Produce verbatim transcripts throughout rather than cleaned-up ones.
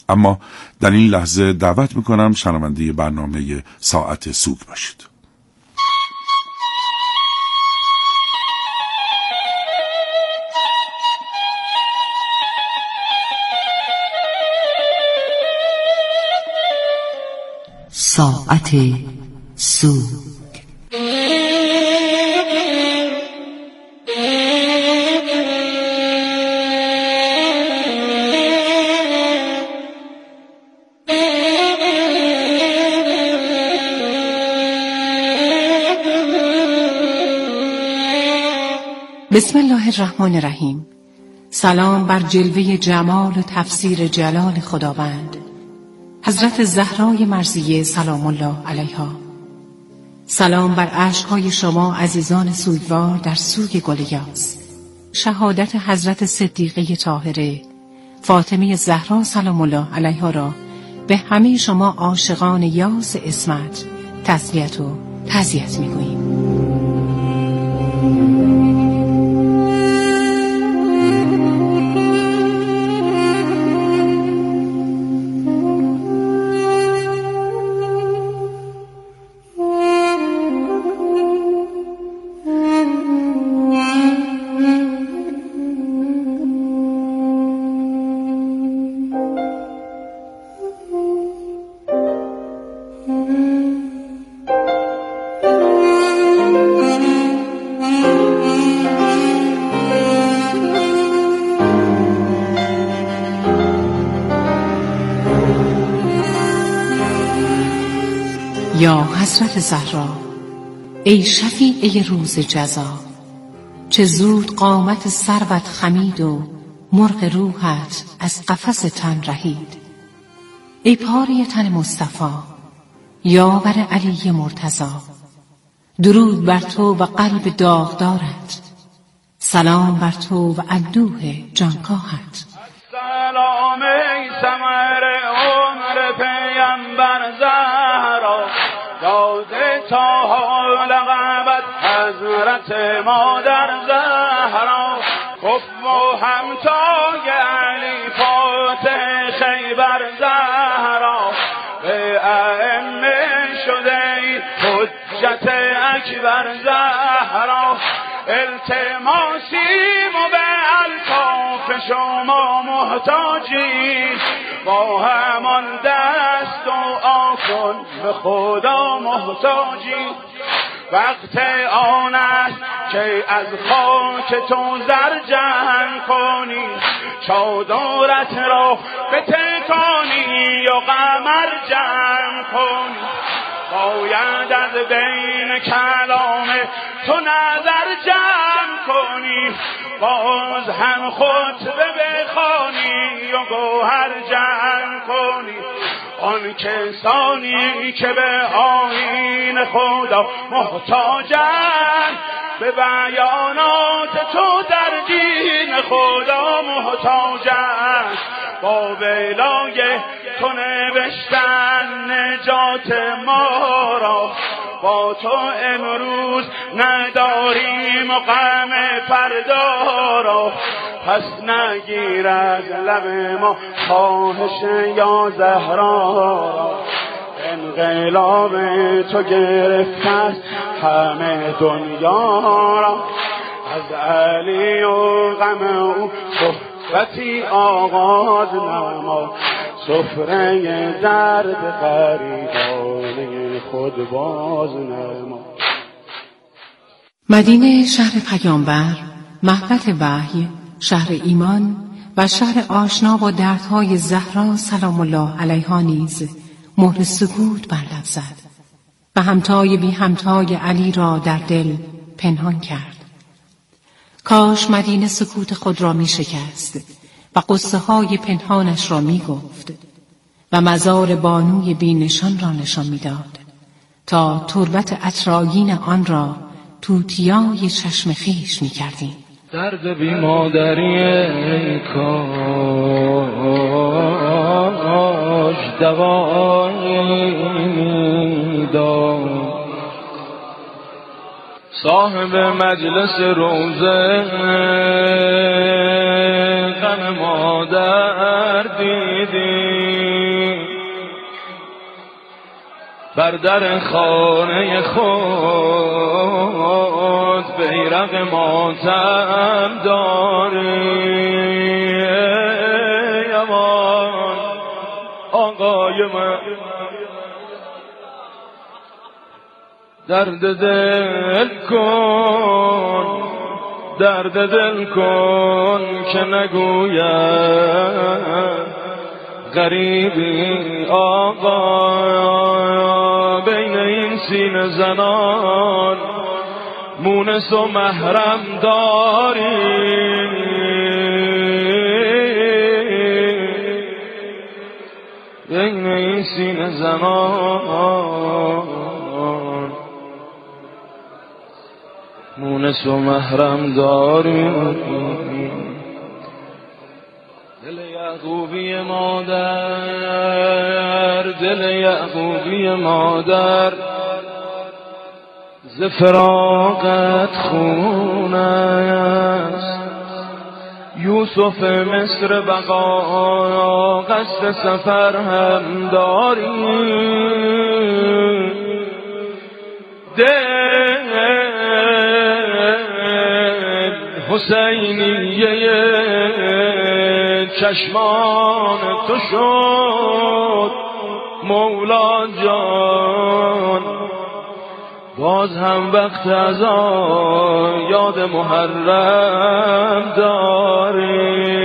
اما در این لحظه دعوت میکنم شنونده برنامه ساعت سوگ باشید. ساعت سوگ. بسم الله الرحمن الرحیم. سلام بر جلوه جمال و تفسیر جلال خداوند، حضرت زهرای مرضیه سلام الله علیها. سلام بر اشک‌های شما عزیزان سوگوار در سوگ گل یاس. شهادت حضرت صدیقه طاهره فاطمه زهرا سلام الله علیها را به همه شما عاشقان یاس عصمت تسلیت و تعزیت می‌گوییم. یا حضرت زهرا، ای شفیعه روز جزا، چه زود قامت سروت خمید و مرغ روحت از قفس تن رهید. ای پاره تن مصطفی، یاور علی مرتضی، درود بر تو و قلب داغدارت، سلام بر تو و اندوه جانکاهت. سلام ای ثمر عمر پیامبر زهرا، داده تا حال غیبت حضرت مادر زهرا، کف و همتای علی فاتح خیبر زهرا، به ائمه شده ای حجت اکبر زهرا، التماسیم و به الطاف شما محتاجیم، با همان دست و آکن به خدا محتاجیم. وقت آن است که از خاک تو زر جمع کنی، چادرت را بتکانی و قمر جمع کنی. باید از بین کلام تو نظر جمع کنی، باز هم خطبه بخوانی و گوهر جمع کنی. آن کسانی که به آیین خدا محتاجند، به بیانات تو در دین خدا محتاجند، با ولای تو نوشتن نجات ما را، با تو امروز نداریم و غم فردا را. پس نگیرد لب ما خواهش یا زهرا را، انقلاب تو گرفت است همه دنیا را. از علی و غم او صحبتی آغاز نما، سفره درد غریبانه خود باز نما. مدینه شهر پیامبر، مهبط وحی، شهر ایمان و شهر آشنا با دردهای زهرا سلام الله علیها نیز مهر سکوت بر لب زد و همتای بی همتای علی را در دل پنهان کرد. کاش مدینه سکوت خود را می شکست و قصه های پنهانش را می گفت و مزار بانوی بی نشان را نشان می داد تا تربت اطرایین آن را توتیای چشم خیش می کردیم. درد بی مادری ای کاش دوایی داد، صاحب مجلس روزه غم مادر دیدی، بر در خانه خود بیرق ماتم داری. امان آقای من درد دل کن، درد دل کن که نگویم غریبی آقا بین این سینه زنان مونس و محرم داری. بین این سینه زنان مونس و محرم داری. دل یعقوبی مادر، دل یعقوبی مادر ز فراقت خون است. یوسف مصر بقا قصد سفر هم داری. دل حسینیه چشمان تو شد مولا جان. باز هم وقت از آن یاد محرم داری.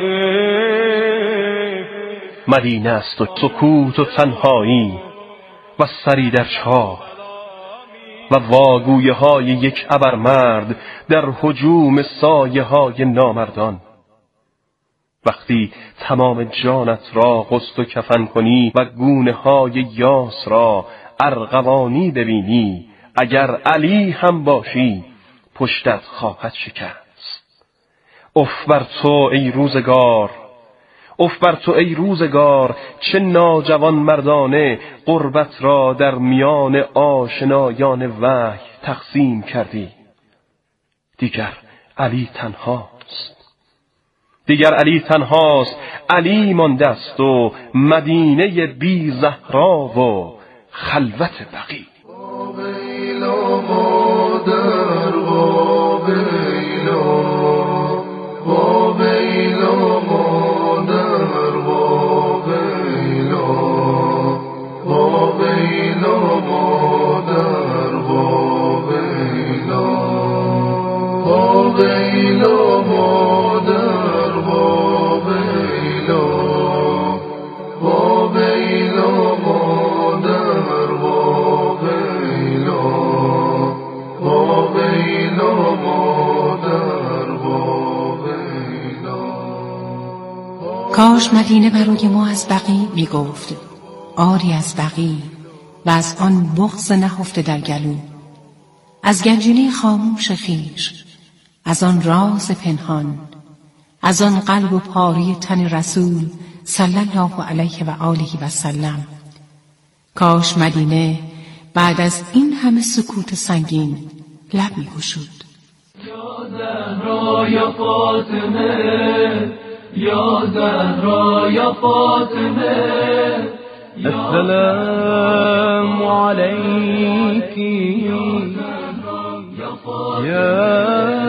مدینه است و سکوت و تنهایی و سری در چاه و واگویه های یک ابرمرد در هجوم سایه های نامردان. وقتی تمام جانت را غسل و کفن کنی و گونه های یاس را ارغوانی ببینی، اگر علی هم باشی پشتت خواهد شکست. اف بر تو ای روزگار، اف بر تو ای روزگار، چه ناجوان مردانه قربت را در میان آشنایان وحی تقسیم کردی. دیگر علی تنهاست، دیگر علی تنهاست، علی مانده است و مدینه بی زهرا و خلوت بقی. کاش مدینه برای ما از بقی می گفت، آری از بقی و از آن بغض نهفته در گلو، از گنجینه خاموش خویش، از آن راز پنهان، از آن قلب و پاری تن رسول صلی الله علیه و آله و سلم. کاش مدینه بعد از این همه سکوت سنگین لب می گشود. یا زهرا یا فاطمه، یا زهرا یا فاطمه، السلام علیکی یا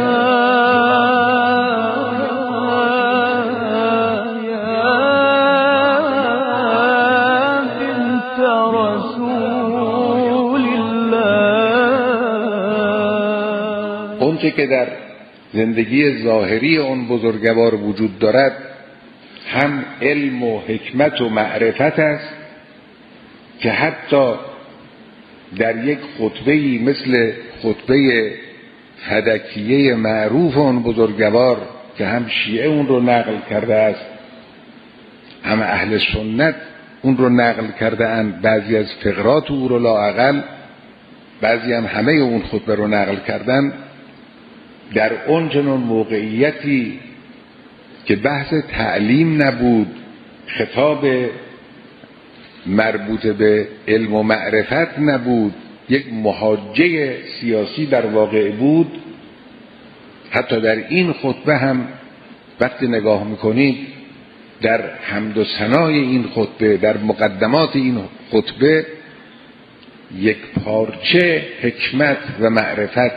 اونچه که در زندگی ظاهری اون بزرگوار وجود دارد هم علم و حکمت و معرفت است که حتی در یک خطبه‌ای مثل خطبه فدکیه معروف اون بزرگوار که هم شیعه اون رو نقل کرده است هم اهل سنت اون رو نقل کرده اند، بعضی از فقرات او رو لااقل، بعضی هم همه اون خطبه رو نقل کردن، در اون چنون موقعیتی که بحث تعلیم نبود، خطاب مربوط به علم و معرفت نبود، یک محاجه سیاسی در واقع بود، حتی در این خطبه هم وقتی نگاه میکنید در حمد و ثنای این خطبه، در مقدمات این خطبه یک پارچه حکمت و معرفت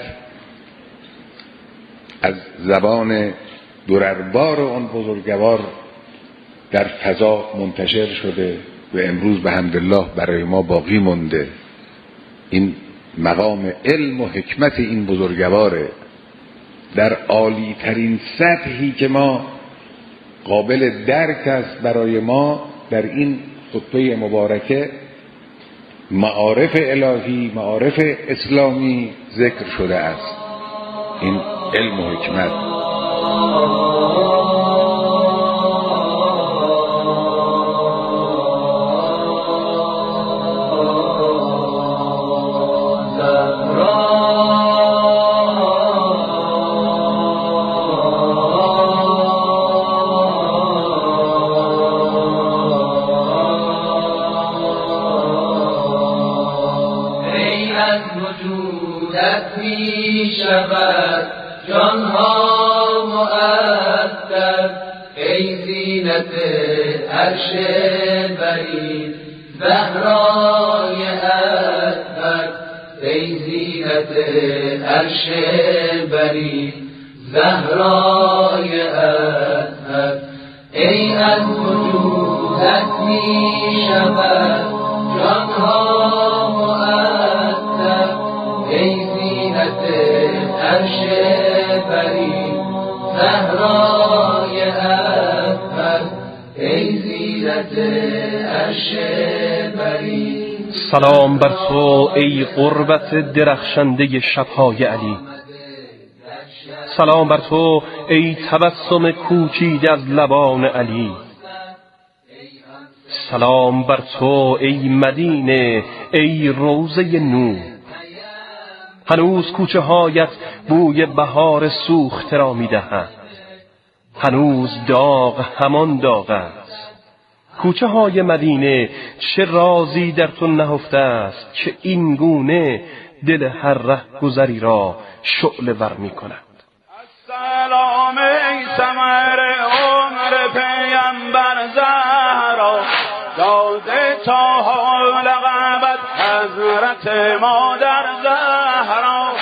از زبان درربار آن بزرگوار در فضا منتشر شده و امروز به حمدالله برای ما باقی مونده. این مقام علم و حکمت این بزرگواره در عالی ترین سطحی که ما قابل درک است برای ما. در این خطبه مبارکه معارف الهی، معارف اسلامی ذکر شده است. این علم و حکمت شود جانها مؤثر، ای زینت عرش برید زهرای اکبر، ای زینت عرش برید زهرای اکبر، ای از وجودت می شود جانها مؤثر، ای عرش برید زهرای اکبر، ای زینت عرش برید. سلام بر تو ای قربت درخشنده شبهای علی، سلام بر تو ای تبسم کوچیده از لبان علی، سلام بر تو ای مدینه، ای روضه نور. هنوز کوچه هایت بوی بهار سوخته را می دهند، هنوز داغ همان داغ است. کوچه های مدینه چه رازی در تو نهفته است که این گونه دل هر ره گذری را شعله ور می کند. السلام ای ثمر عمر پیامبر زهرا، داده تا حال غیبت حضرت مادر زهرا،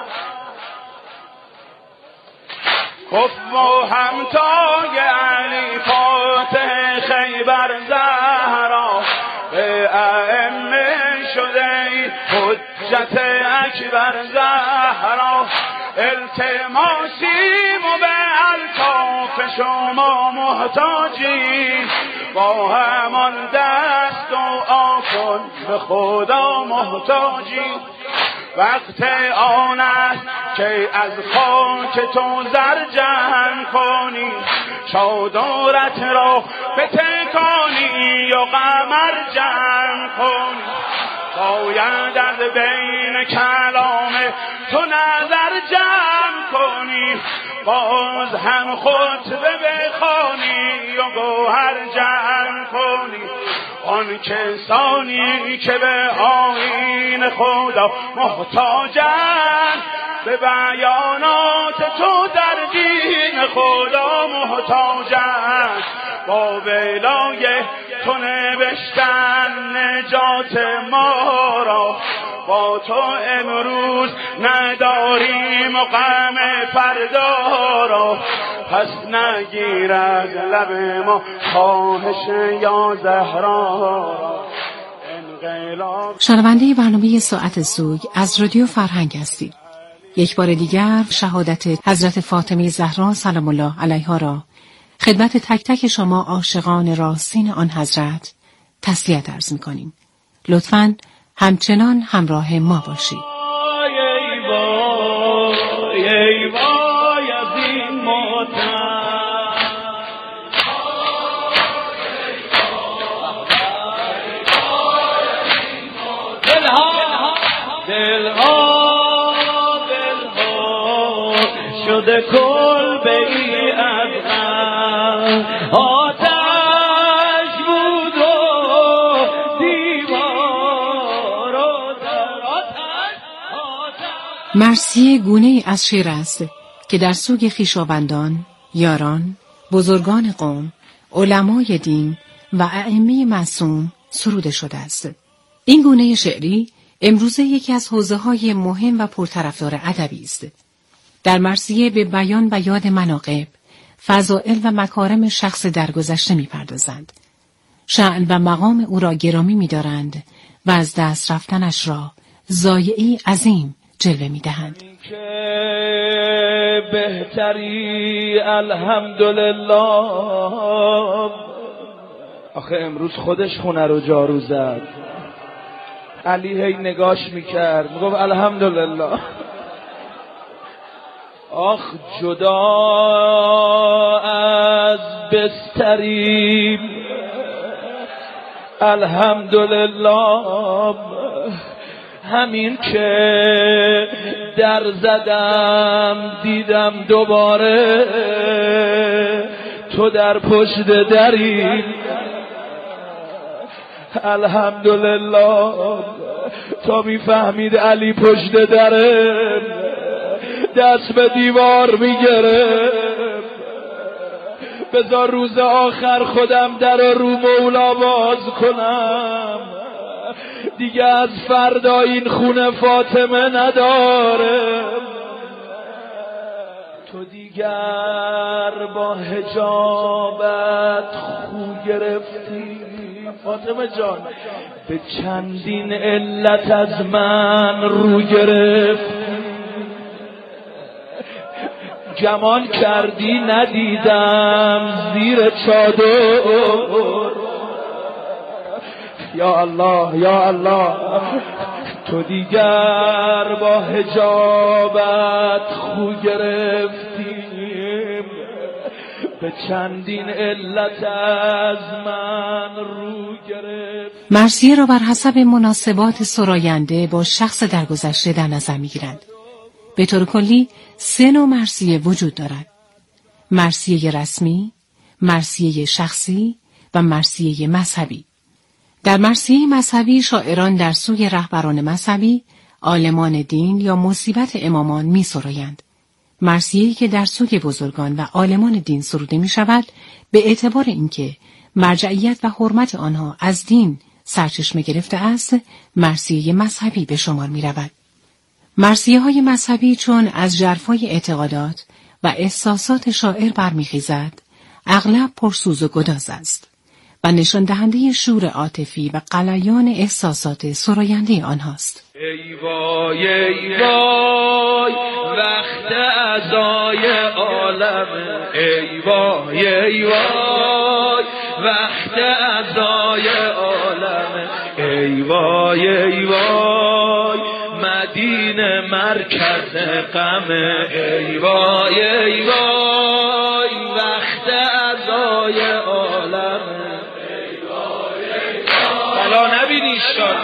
کف و همتای علی فاتح خیبر زهرا، به ائمه شده ای حجت اکبر زهرا، التماسیم و به الطاف شما محتاجیم، با همان دست و آکن به خدا محتاجیم. وقت آن است که از خاک تو زر جمع کنی، چادرت را بتکانی و قمر جمع کنی، باید از بین کلام تو نظر جمع کنی، باز هم خطبه بخوانی و گوهر جمع کنی. آن کسانی که به آیین خدا محتاجند، به بیانات تو در دین خدا محتاجند، با ولای تو نوشتن نجات ما را، با تو امروز نداریم و غم فردا را، پس نگیرد لب ما خواهش یا زهرا. شنونده برنامه ساعت سوگ از رادیو فرهنگ هستید. یک بار دیگر شهادت حضرت فاطمه زهرا سلام الله علیها را خدمت تک تک شما عاشقان راستین آن حضرت تسلیت عرض می‌کنیم. لطفاً همچنان همراه ما باشید. ای وای ای وای از این ماتم، دلها دلها دلها شده کل به ای از غم، آتش بود و دیوار و در آتش آتش. مرثیه گونه‌ای از شعر است که در سوگ خویشاوندان، یاران، بزرگان قوم، علمای دین و ائمه معصوم سروده شده است. این گونه شعری امروزه یکی از حوزه‌های مهم و پرطرفدار ادبی است. در مرثیه به بیان و یاد مناقب، فضائل و مکارم شخص درگذشته می‌پردازند. شأن و مقام او را گرامی می‌دارند و از دست رفتنش را ضایعی عظیم جلوه می‌دهند. بهتری الحمدلله. آخه امروز خودش خونه رو جارو زد. علی هی نگاش میکرد میگفت الحمدلله. آخ جدا از بستریم الحمدلله. همین که در زدم دیدم دوباره تو در پشت دری الحمدلله. تا میفهمید علی پشت دره دست به دیوار میگره. بذار روز آخر خودم در رو مولا باز کنم، دیگه از فردا این خونه فاطمه نداره. تو دیگر با حجابت خو گرفتی فاطمه جان، به چندین علت از من رو گرفتی. گمان کردی ندیدم زیر چادر. یا الله یا الله. تو دیگر با حجابت خو گرفتیم، به چندین علت از من رو گرفت. مرثیه را بر حسب مناسبات سراینده با شخص درگذشته در نظر می‌گیرند. به طور کلی سه نوع مرثیه وجود دارد: مرثیه رسمی، مرثیه شخصی و مرثیه مذهبی. در مرثیه مذهبی شاعران در سوی رهبران مذهبی، عالمان دین یا مصیبت امامان می سرایند. مرثیه‌ای که در سوی بزرگان و عالمان دین سروده می شود به اعتبار اینکه مرجعیت و حرمت آنها از دین سرچشمه گرفته است، مرثیه مذهبی به شمار می رود. مرثیه های مذهبی چون از ژرفای اعتقادات و احساسات شاعر برمیخیزد، اغلب پرسوز و گداز است و نشان دهنده شور عاطفی و غلیان احساسات سراینده آنهاست. ای وای ای وای وقت عزای عالم، ای وای ای وای وقت عزای عالم، ای وای ای وای مدینه مرکز غم، ای وای ای وای وقت عزای عالم. بلا نبینی شان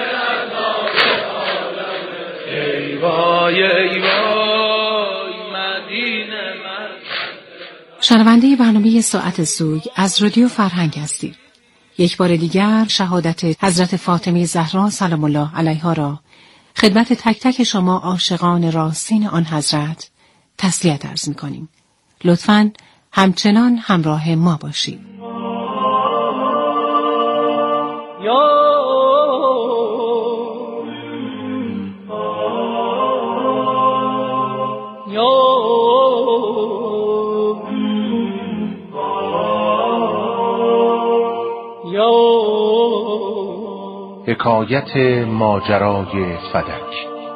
ای وای ای وای مدینه مرکز. شنونده برنامه ساعت سوگ از رادیو فرهنگ هستید. یک بار دیگر شهادت حضرت فاطمه زهرا سلام الله علیها را خدمت تک تک شما عاشقان راستین آن حضرت تسلیت عرض می‌کنیم. لطفاً همچنان همراه ما باشید. یا حکایت ماجرای فدک.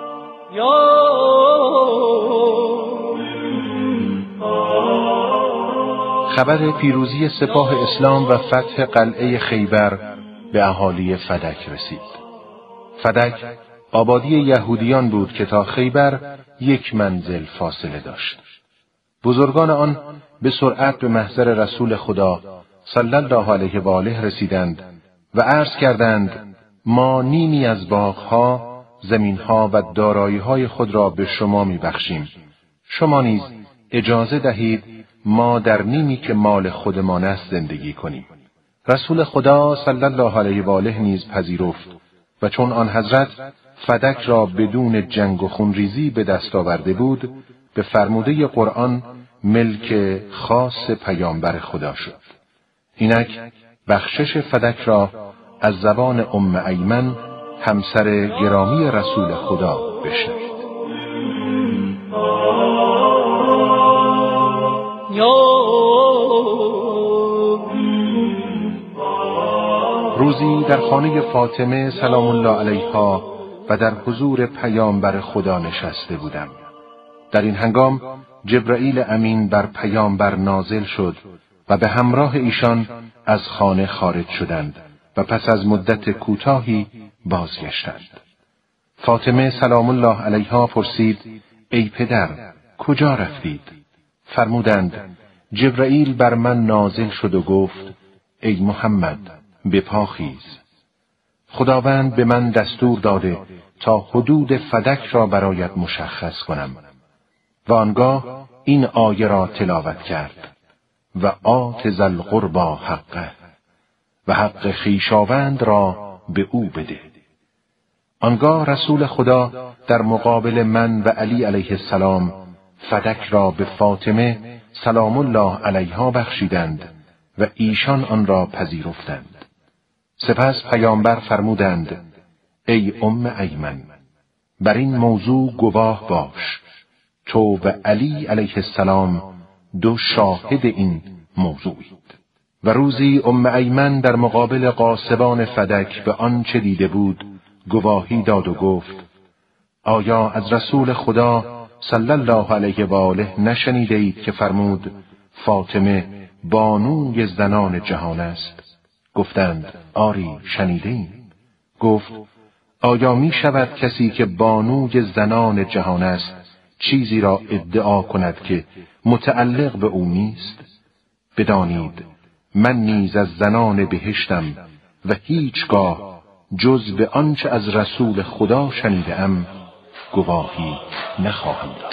خبر پیروزی سپاه اسلام و فتح قلعه خیبر به اهالی فدک رسید. فدک آبادی یهودیان بود که تا خیبر یک منزل فاصله داشت. بزرگان آن به سرعت به محضر رسول خدا صلی الله علیه و آله رسیدند و عرض کردند ما نیمی از باغها، زمینها و دارایی‌های خود را به شما می‌بخشیم. شما نیز اجازه دهید ما در نیمی که مال خودمان است زندگی کنیم. رسول خدا صلی الله علیه و آله نیز پذیرفت و چون آن حضرت فدک را بدون جنگ و خونریزی به دست آورده بود، به فرموده قرآن ملک خاص پیامبر خدا شد. اینک بخشش فدک را از زبان ام ایمن همسر گرامی رسول خدا بشنوید. روزی در خانه فاطمه سلام الله علیها و در حضور پیامبر خدا نشسته بودم. در این هنگام جبرائیل امین بر پیامبر نازل شد و به همراه ایشان از خانه خارج شدند و پس از مدت کوتاهی بازگشتند. فاطمه سلام الله علیها پرسید: ای پدر، کجا رفتید؟ فرمودند: جبرائیل بر من نازل شد و گفت: ای محمد، به پا خیز. خداوند به من دستور داده تا حدود فدک را برایت مشخص کنم. و آنگاه این آیه را تلاوت کرد: و آت ذی القربی حقه، و حق خویشاوند را به او بده. آنگاه رسول خدا در مقابل من و علی علیه السلام فدک را به فاطمه سلام الله علیها بخشیدند و ایشان آن را پذیرفتند. سپس پیامبر فرمودند: ای ام ایمن، بر این موضوع گواه باش، تو و علی علیه السلام دو شاهد این موضوعید. و روزی ام ایمن در مقابل غاصبان فدک به آنچه دیده بود گواهی داد و گفت: آیا از رسول خدا صلی الله علیه و آله نشنیده اید که فرمود فاطمه بانوی زنان جهان است؟ گفتند: آری، شنیده ایم. گفت: آیا می شود کسی که بانوی زنان جهان است چیزی را ادعا کند که متعلق به او نیست؟ بدانید من نیز از زنان بهشتم و هیچگاه جز به آنچه از رسول خدا شنیدم گواهی نخواهم داد.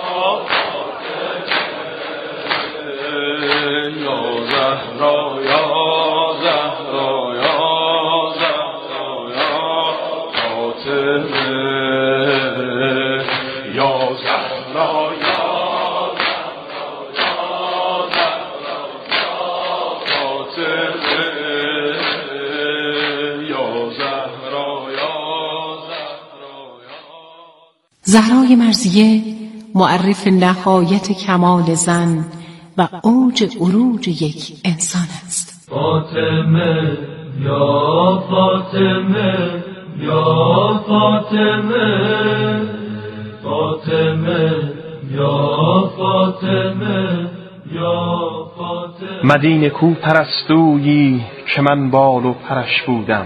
زهرای مرضیه معرف نهایت کمال زن و اوج عروج یک انسان است. فاطمه یا فاطمه یا فاطمه، فاطمه یا فاطمه یا فاطمه. مدینه کو پرستویی که من بال و پرش بودم،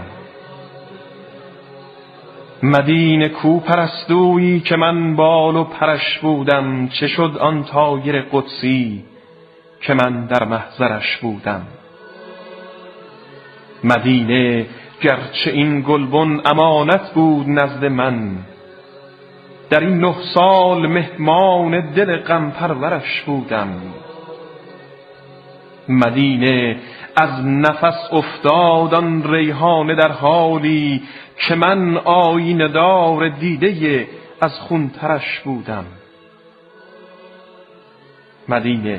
مدینه کو پرستویی که من بال و پرش بودم. چه شد آن طایر قدسی که من در محضرش بودم. مدینه گرچه این گلبن امانت بود نزد من، در این نه سال مهمان دل غم پرورش بودم. مدینه از نفس افتاد آن ریحانه در حالی که من آینه دار دیده از خون ترش بودم. مدینه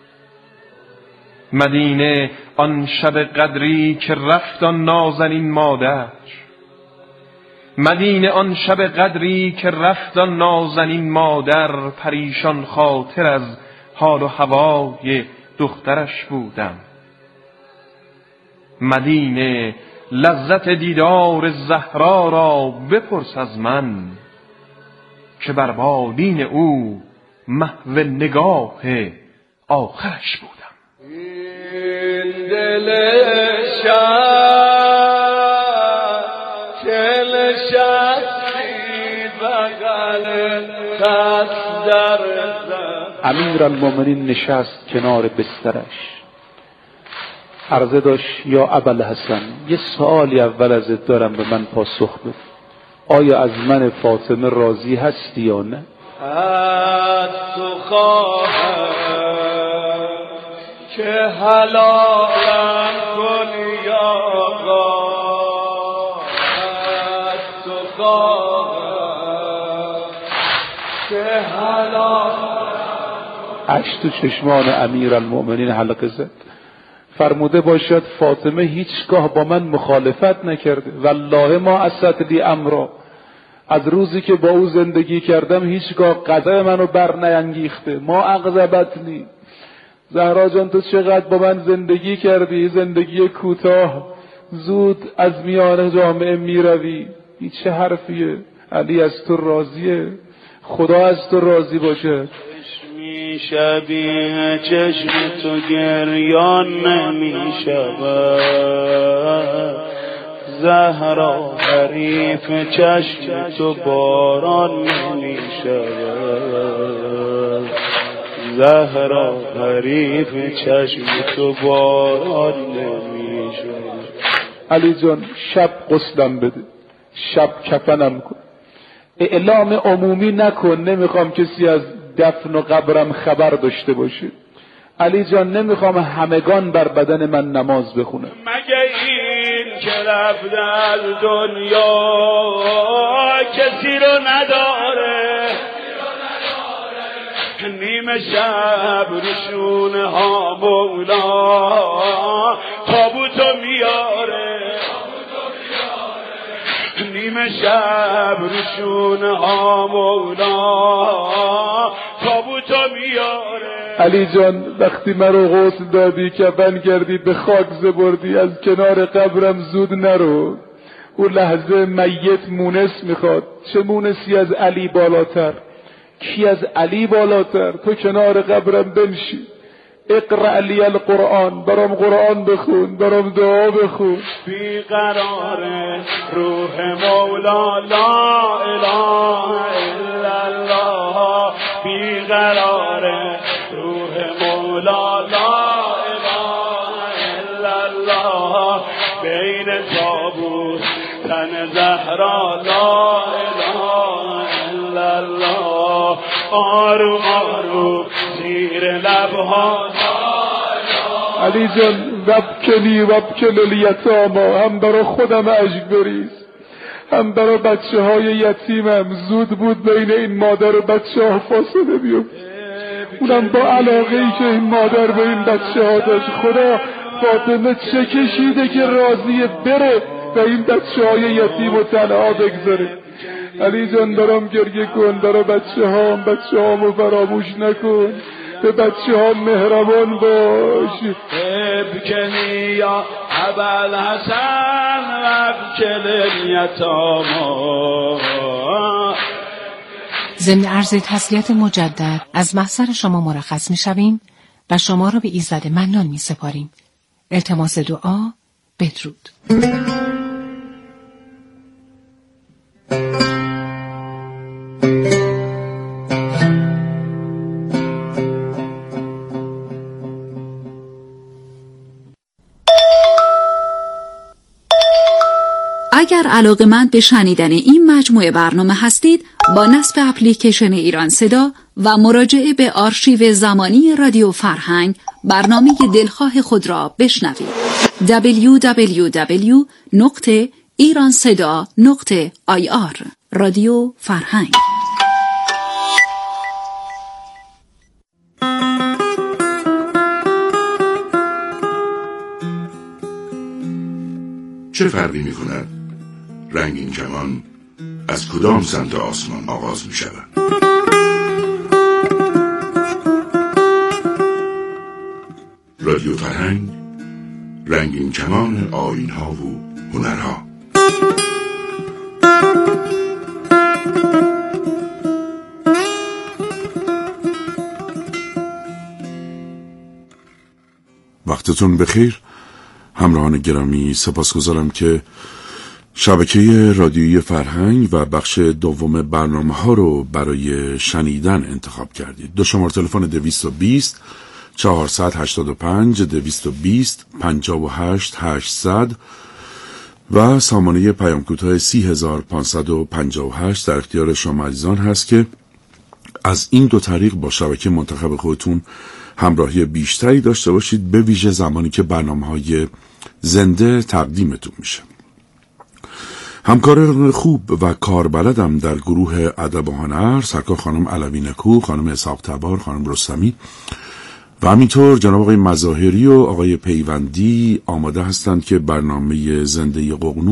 مدینه آن شب قدری که رفت آن نازنین مادر، مدینه آن شب قدری که رفت آن نازنین مادر، پریشان خاطر از حال و هوای دخترش بودم. مدینه لذت دیدار زهرا را بپرس از من که بر بالین او محو نگاه آخرش بودم. این دل شب که نشستی بغل خط در امیرالمومنین نشست کنار بسترش، عرضه داشت: یا ابوالحسن، یه سوالی اول ازت دارم، به من پاسخ بده. آیا از من فاطمه راضی هستی یا نه؟ از تو خواهم که حلالم کنی آقا، از تو خواهم که حلالم. اشک تو چشمان امیرالمومنین حلقه زد. فرموده باشد فاطمه هیچگاه با من مخالفت نکرده. والله ما اسد لی امرا، از روزی که با او زندگی کردم هیچگاه غضب منو بر نینگیخته. ما اغضبتنی. زهرا جان تو چقدر با من زندگی کردی، زندگی کوتاه، زود از میان جامعه میروی. این چه حرفیه؟ علی از تو راضیه، خدا از تو راضی باشه. چشمی شبیه چشم تو گریان نمی شود، زهرا حریف چشم تو باران نمی شود، زهرا حریف چشم تو باران نمی شود. علی جان شب غسلم بده، شب کفنم کن، اعلام عمومی نکن، نمیخوام کسی از دفن و قبرم خبر داشته باشه. علی جان نمیخوام همگان بر بدن من نماز بخونن. مگه این که رفت از دنیا کسی رو نداره، نیمه شب روشونه ها مولا تابوتو میاره، نیمه شب روشونه ها مولا تابوتو میاره. علی جان وقتی مرا غسل دادی کفن کردی به خاک زبردی، از کنار قبرم زود نرو. او لحظه میت مونس میخواد. چه مونسی از علی بالاتر؟ کی از علی بالاتر؟ تو کنار قبرم بنشی، اقرأ لی القرآن، برام قرآن بخون، برام دعا بخون. بی قرار روح مولا لا اله الا الله، بی قرار روح مولا لا اله الا الله، بین تابوت تن زهرا لا اله الا الله، آروم آروم زیر لبها. علی جان وبکنی وبکل الیتاما، هم برای خودم اشک بریز، هم برای بچه های یتیمم. زود بود بین این مادر و بچه ها فاصله بیفت، اونم با علاقه ای که این مادر به این بچه ها داشت. خدا فاطمه چه کشیده که راضیه بره و این بچه های یتیم و تنها بگذاره. علی جان دارم گریه کن، برای بچه ها، بچه هامو فراموش نکن، به بچه ها مهربان باش. ابکنی یا ابوالحسن وابکل الیتاما. ضمن عرض تسلیت مجدد از محضر شما مرخص می شویم و شما را به ایزد منان می سپاریم. التماس دعا. بدرود. اگر علاقه‌مند به شنیدن این مجموعه برنامه هستید، با نصب اپلیکیشن ایران صدا و مراجعه به آرشیو زمانی رادیو فرهنگ برنامه دلخواه خود را بشنوید. دبلیو دبلیو دبلیو نقطه ایران صدا نقطه آی آر رادیو فرهنگ. چه فرقی می کند رنگین کمان از کدام سمت آسمان آغاز می شود؟ رادیو فرهنگ، رنگین کمان آیین‌ها و هنرها. وقتتون بخیر همراهان گرامی. سپاسگزارم که شبکه رادیویی فرهنگ و بخش دوم برنامه ها رو برای شنیدن انتخاب کردید. دو شماره تلفن دویست و بیست چهارصد و هشتاد و پنج دویست و بیست پنجاه و هشت هشتصد و سامانه پیام کوتاه سی هزار پانصد و پنجاه و هشت در اختیار شما عزیزان هست که از این دو طریق با شبکه منتخب خودتون همراهی بیشتری داشته باشید، به ویژه زمانی که برنامه‌های زنده تقدیمتون میشه. همکار خوب و کاربلدم در گروه ادب و هنر سرکار خانم علوی نکو، خانم اسحاق تبار، خانم رستمی و همینطور جناب آقای مظاهری و آقای پیوندی آماده هستند که برنامه زنده ققنوس